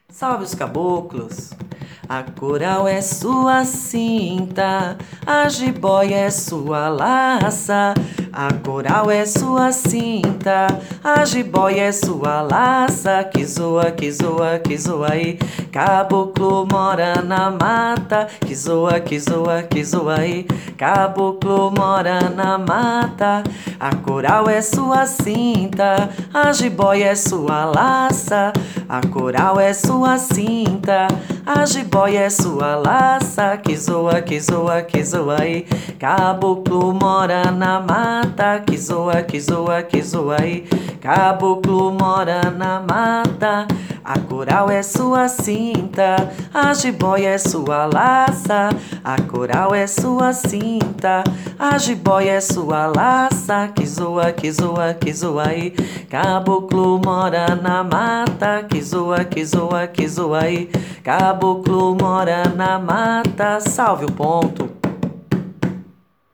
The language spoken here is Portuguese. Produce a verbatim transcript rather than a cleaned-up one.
Salve os caboclos! A coral é sua cinta, a jiboia é sua laça. A coral é sua cinta, a jiboia é sua laça. Que zoa, que zoa, que zoa aí, caboclo mora na mata. Que zoa, que zoa, que zoa aí, caboclo mora na mata. A coral é sua cinta, a jiboia é sua laça. A coral é sua cinta, a jiboia é sua laça. Que zoa, que zoa, que zoa aí, caboclo mora na mata. Que zoa, que zoa, que zoa aí, caboclo mora na mata. A coral é sua cinta, a jiboia é sua laça. A coral é sua cinta, a jiboia é sua laça. Que zoa, que zoa, que zoa aí, caboclo mora na mata. Que zoa, que zoa, que zoa aí, caboclo mora na mata. Salve o ponto!